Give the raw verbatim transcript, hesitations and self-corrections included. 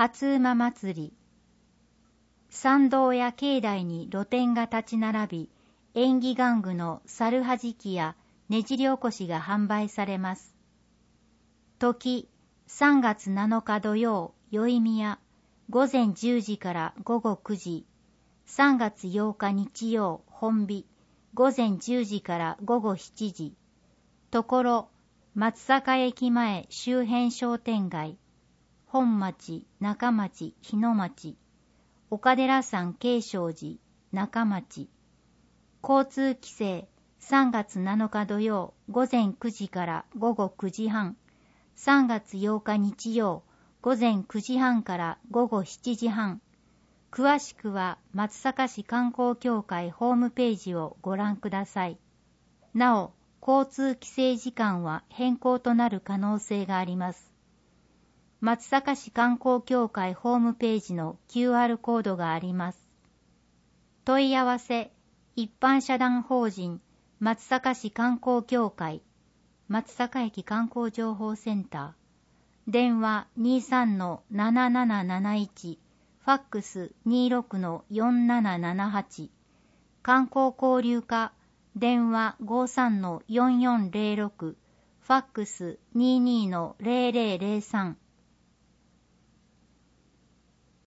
初馬祭り。参道や境内に露店が立ち並び、縁起玩具の猿はじきやねじりおこしが販売されます。時、さんがつなのか土曜、宵宮、ごぜんじゅうじからごごくじ。さんがつようか日曜、本日、ごぜんじゅうじからごごしちじ。ところ、松阪駅前周辺商店街、本町、中町、日野町、岡寺山慶祥寺、中町。交通規制、さんがつなのか土曜、ごぜんくじからごごくじはん。さんがつようか日曜、ごぜんくじはんからごごしちじはん。詳しくは松阪市観光協会ホームページをご覧ください。なお、交通規制時間は変更となる可能性があります。松阪市観光協会ホームページの キューアール コードがあります。問い合わせ、一般社団法人松阪市観光協会松阪駅観光情報センター、電話 にじゅうさんのなななななないち、ファックス にじゅうろくのよんななななはち、観光交流課電話 ごじゅうさんのよんよんぜろろく、ファックス にじゅうにのぜろぜろぜろさん。